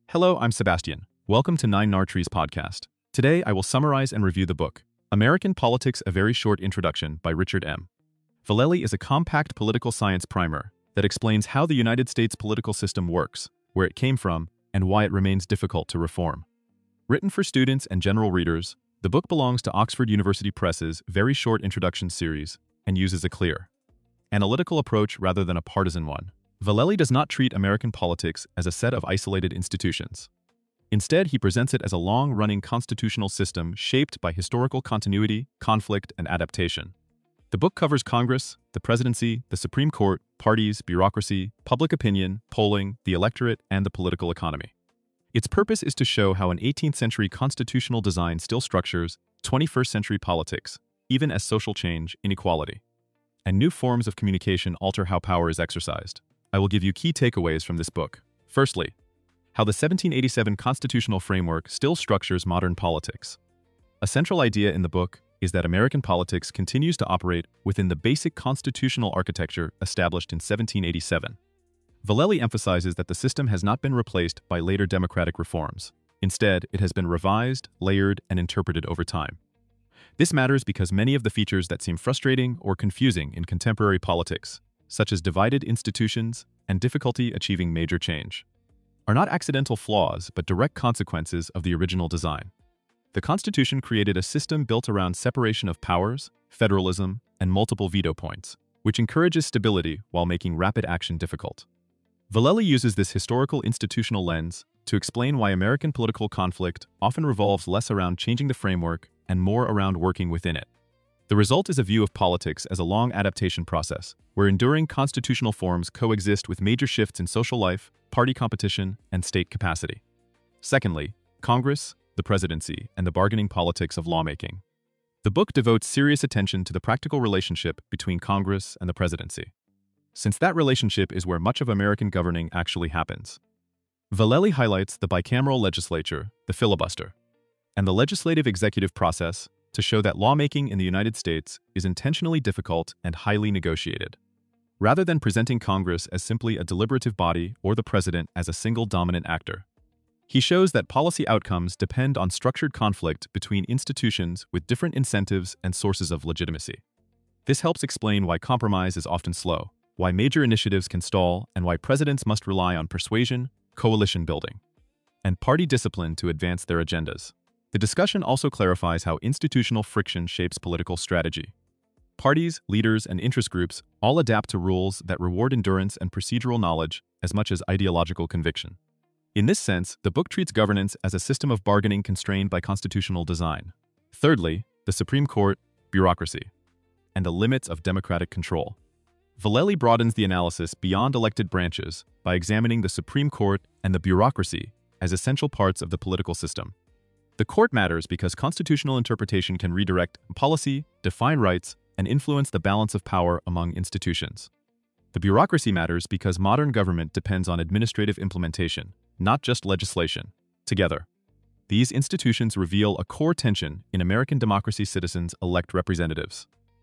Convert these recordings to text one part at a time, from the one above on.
Hello, I'm Sebastian. Welcome to Nine Nartrees podcast. Today, I will summarize and review the book, American Politics: A Very Short Introduction by Richard M. Valelli is a compact political science primer that explains how the United States political system works, where it came from, and why it remains difficult to reform. Written for students and general readers, the book belongs to Oxford University Press's Very Short Introduction series and uses a clear, analytical approach rather than a partisan one. Valelli does not treat American politics as a set of isolated institutions. Instead, he presents it as a long-running constitutional system shaped by historical continuity, conflict, and adaptation. The book covers Congress, the presidency, the Supreme Court, parties, bureaucracy, public opinion, polling, the electorate, and the political economy. Its purpose is to show how an 18th-century constitutional design still structures 21st-century politics, even as social change, inequality, and new forms of communication alter how power is exercised. I will give you key takeaways from this book. Firstly, how the 1787 constitutional framework still structures modern politics. A central idea in the book is that American politics continues to operate within the basic constitutional architecture established in 1787. Valelli emphasizes that the system has not been replaced by later democratic reforms. Instead, it has been revised, layered, and interpreted over time. This matters because many of the features that seem frustrating or confusing in contemporary politics, such as divided institutions and difficulty achieving major change, are not accidental flaws but direct consequences of the original design. The Constitution created a system built around separation of powers, federalism, and multiple veto points, which encourages stability while making rapid action difficult. Valelli uses this historical institutional lens to explain why American political conflict often revolves less around changing the framework and more around working within it. The result is a view of politics as a long adaptation process, where enduring constitutional forms coexist with major shifts in social life, party competition, and state capacity. Secondly, Congress, the presidency, and the bargaining politics of lawmaking. The book devotes serious attention to the practical relationship between Congress and the presidency, since that relationship is where much of American governing actually happens. Valelli highlights the bicameral legislature, the filibuster, and the legislative-executive process to show that lawmaking in the United States is intentionally difficult and highly negotiated. Rather than presenting Congress as simply a deliberative body or the president as a single dominant actor, he shows that policy outcomes depend on structured conflict between institutions with different incentives and sources of legitimacy. This helps explain why compromise is often slow, why major initiatives can stall, and why presidents must rely on persuasion, coalition building, and party discipline to advance their agendas. The discussion also clarifies how institutional friction shapes political strategy. Parties, leaders, and interest groups all adapt to rules that reward endurance and procedural knowledge as much as ideological conviction. In this sense, the book treats governance as a system of bargaining constrained by constitutional design. Thirdly, the Supreme Court, bureaucracy, and the limits of democratic control. Valelli broadens the analysis beyond elected branches by examining the Supreme Court and the bureaucracy as essential parts of the political system. The court matters because constitutional interpretation can redirect policy, define rights, and influence the balance of power among institutions. The bureaucracy matters because modern government depends on administrative implementation, not just legislation. Together, these institutions reveal a core tension in American democracy: citizens elect representatives,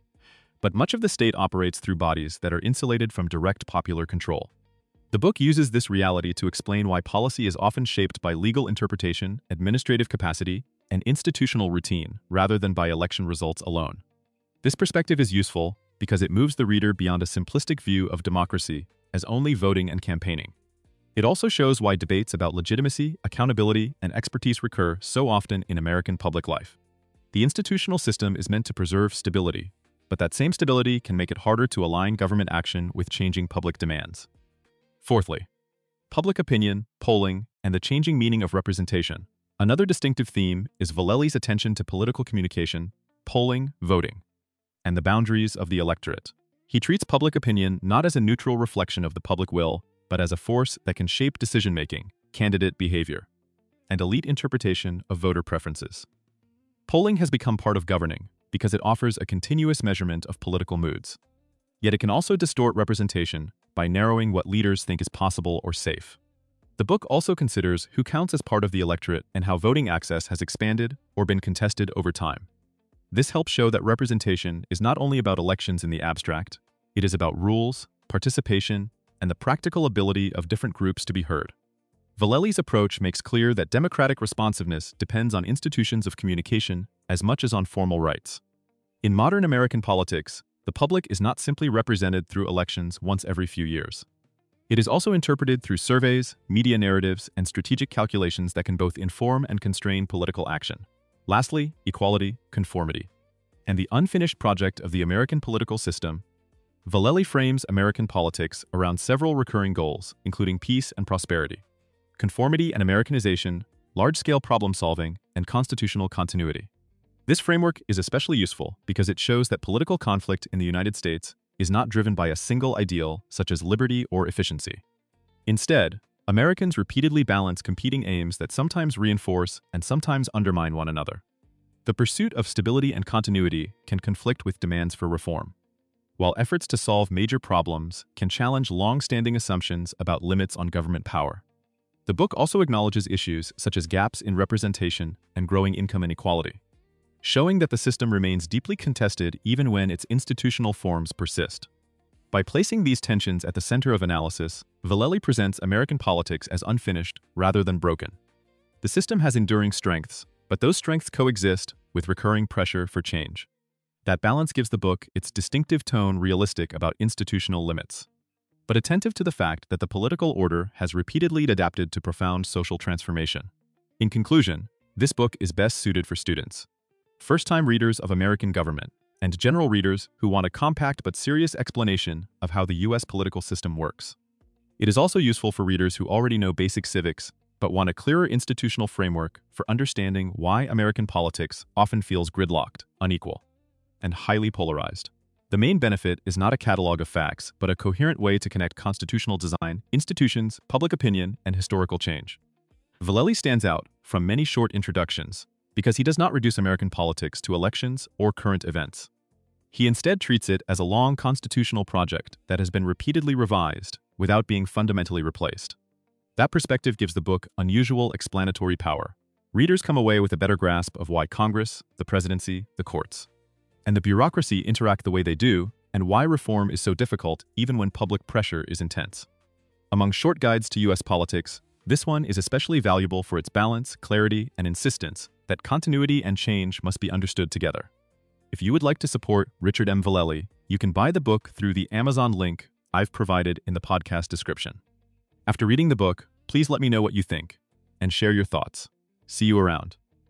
but much of the state operates through bodies that are insulated from direct popular control. The book uses this reality to explain why policy is often shaped by legal interpretation, administrative capacity, and institutional routine, rather than by election results alone. This perspective is useful because it moves the reader beyond a simplistic view of democracy as only voting and campaigning. It also shows why debates about legitimacy, accountability, and expertise recur so often in American public life. The institutional system is meant to preserve stability, but that same stability can make it harder to align government action with changing public demands. Fourthly, public opinion, polling, and the changing meaning of representation. Another distinctive theme is Valelli's attention to political communication, polling, voting, and the boundaries of the electorate. He treats public opinion not as a neutral reflection of the public will, but as a force that can shape decision-making, candidate behavior, and elite interpretation of voter preferences. Polling has become part of governing because it offers a continuous measurement of political moods. Yet it can also distort representation by narrowing what leaders think is possible or safe. The book also considers who counts as part of the electorate and how voting access has expanded or been contested over time. This helps show that representation is not only about elections in the abstract, it is about rules, participation, and the practical ability of different groups to be heard. Vallely's approach makes clear that democratic responsiveness depends on institutions of communication as much as on formal rights. In modern American politics, the public is not simply represented through elections once every few years. It is also interpreted through surveys, media narratives, and strategic calculations that can both inform and constrain political action. Lastly, equality, conformity, and the unfinished project of the American political system. Vallely frames American politics around several recurring goals, including peace and prosperity, conformity and Americanization, large-scale problem-solving, and constitutional continuity. This framework is especially useful because it shows that political conflict in the United States is not driven by a single ideal such as liberty or efficiency. Instead, Americans repeatedly balance competing aims that sometimes reinforce and sometimes undermine one another. The pursuit of stability and continuity can conflict with demands for reform, while efforts to solve major problems can challenge long-standing assumptions about limits on government power. The book also acknowledges issues such as gaps in representation and growing income inequality, showing that the system remains deeply contested even when its institutional forms persist. By placing these tensions at the center of analysis, Vallely presents American politics as unfinished rather than broken. The system has enduring strengths, but those strengths coexist with recurring pressure for change. That balance gives the book its distinctive tone, realistic about institutional limits, but attentive to the fact that the political order has repeatedly adapted to profound social transformation. In conclusion, this book is best suited for students, first-time readers of American government, and general readers who want a compact but serious explanation of how the U.S. political system works. It is also useful for readers who already know basic civics but want a clearer institutional framework for understanding why American politics often feels gridlocked, unequal, and highly polarized. The main benefit is not a catalog of facts, but a coherent way to connect constitutional design, institutions, public opinion, and historical change. Vallely stands out from many short introductions because he does not reduce American politics to elections or current events. He instead treats it as a long constitutional project that has been repeatedly revised without being fundamentally replaced. That perspective gives the book unusual explanatory power. Readers come away with a better grasp of why Congress, the presidency, the courts, and the bureaucracy interact the way they do, and why reform is so difficult even when public pressure is intense. Among short guides to U.S. politics, this one is especially valuable for its balance, clarity, and insistence that continuity and change must be understood together. If you would like to support Richard M. Vallely, you can buy the book through the Amazon link I've provided in the podcast description. After reading the book, please let me know what you think and share your thoughts. See you around.